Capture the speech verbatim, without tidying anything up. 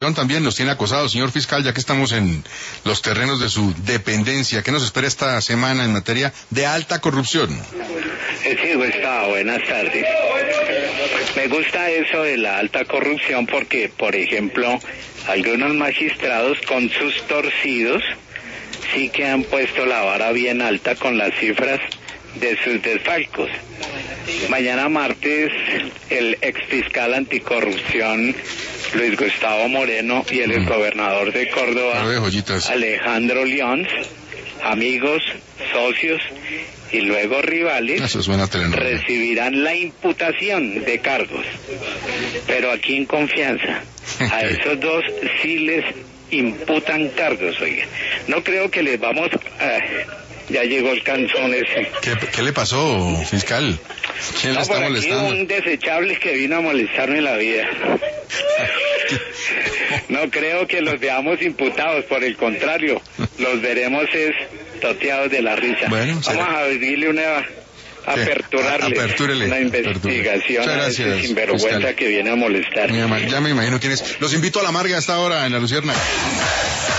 También nos tiene acosados, señor fiscal, ya que estamos en los terrenos de su dependencia. ¿Qué nos espera esta semana en materia de alta corrupción? Sí, Gustavo, buenas tardes. Me gusta eso de la alta corrupción porque, por ejemplo, algunos magistrados con sus torcidos sí que han puesto la vara bien alta con las cifras de sus desfalcos. Mañana martes, el exfiscal anticorrupción Luis Gustavo Moreno y el exgobernador de Córdoba, Alejandro León, amigos, socios y luego rivales, recibirán la imputación de cargos. Pero aquí en confianza, a esos dos sí les imputan cargos, oiga. No creo que les vamos a... Ya llegó el canzón ese. ¿Qué, qué le pasó, fiscal? ¿Quién no, le está por molestando? Aquí un desechable que vino a molestarme la vida. No creo que los veamos imputados, por el contrario, los veremos es toteados de la risa. Bueno, vamos será. a abrirle una... aperturarle Apertúrele, una investigación a ese sinvergüenza fiscal. Que viene a molestar. Ya me imagino quién es. Los invito a la Marga a esta hora en La Luciérnaga.